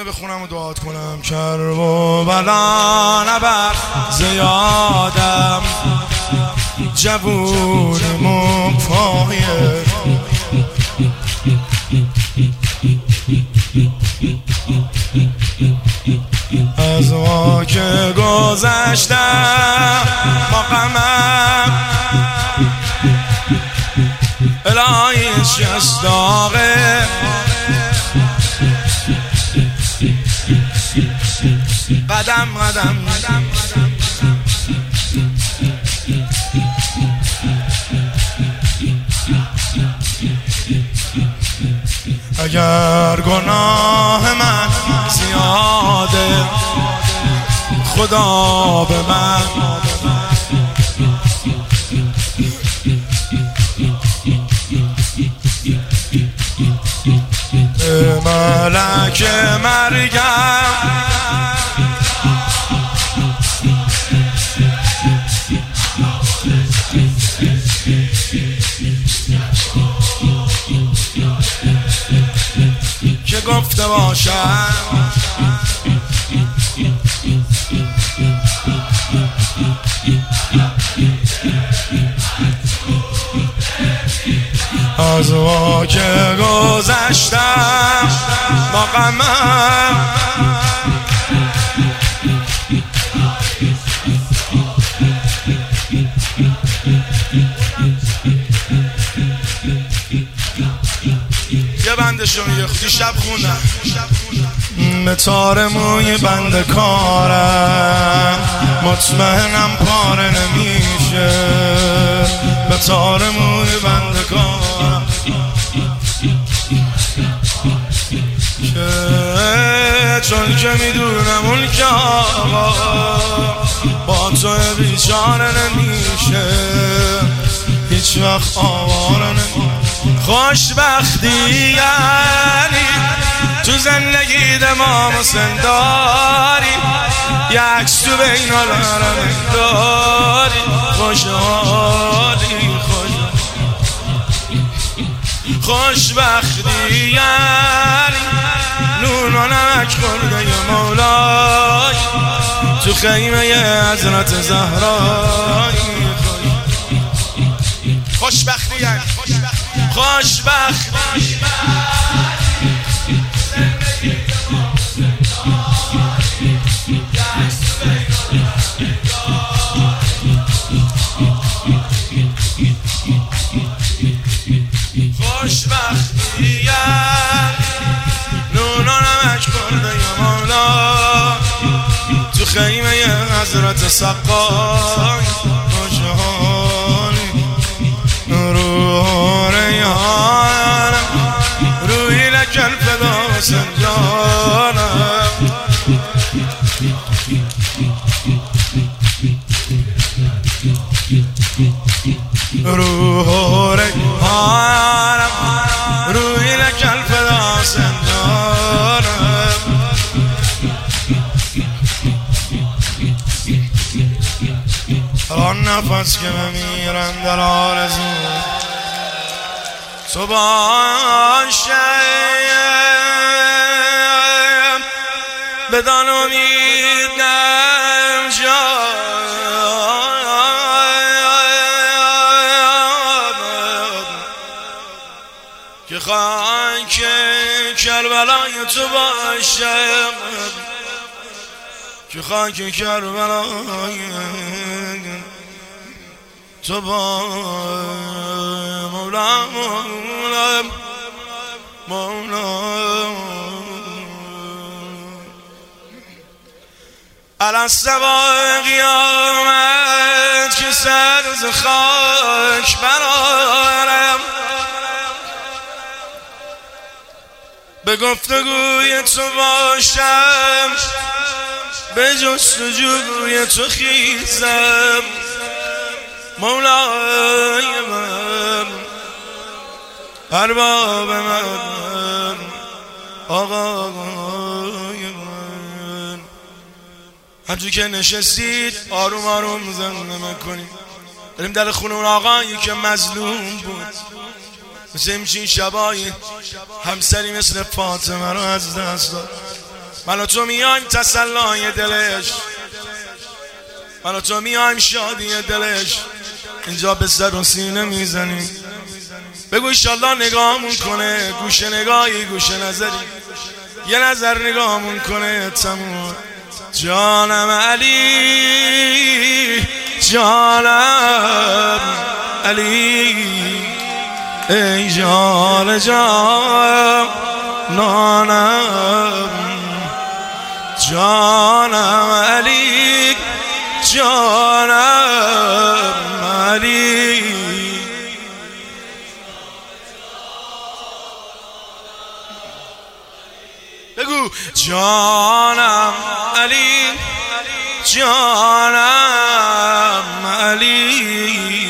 اینو بخونم و دعات کنم. کرب و بلا نبر زیادم جوونم و پایه از ما که گذشتم با غمم الهیش یستاقه قدم قدم اگر گناه من زیاده خدا به من ملک مرگم که گفته باشم از ما که گذشتم با غمم یه بندشو میگه دیشب خوندم به تار موی بند کارم مطمئنم پاره نمیشه به تار موی بند کارم چون که میدونم اون که آقا با تو بیچاره نمیشه هیچ وقت آواره نمیشه خوشبختی یعنی تو زندگی دمام سنداری یکس تو بین الارم داری خوشحالی خوشبختی یعنی نون و نمک خورده ی مولای تو خیمه حضرت زهرای خوشبختی یعنی خوشبختی خوشبختی نون و نمک خورده ی مولا تو خیمه حضرت سقای خوشحالی روح ریحانم روحی لکن فدا سنجانم روح ریحانم روحی لکن فدا سنجانم آن نفس که بمیرم در آرزو تو باشه بدان امید نمجا که خاک کربلای تو باشم که خاک کربلای تو با مولا مولا مولا الاسبا قیامت که سر ز خاک برارم به گفتگوی تو باشم به جستجوی تو خیزم مولای من ارباب من آقای من همچون که نشستید آروم آروم زنده میکنید بریم در خونه اون آقایی که مظلوم بود مثل همچین شبایی همسری مثل فاطمه رو از دست داد من و تو میایم تسلای دلش، من و تو میایم شادی دلش، اینجا به سر و سینه میزنیم. بگو ایشالله نگاهمون کنه، گوشه نگاهی گوشه نظری، یه نظر نگاهمون کنه تموم. جانم علی، جانم علی، ای جان جانانم، جانم علی، جانم علی. بگو جانم علی، جانم علی.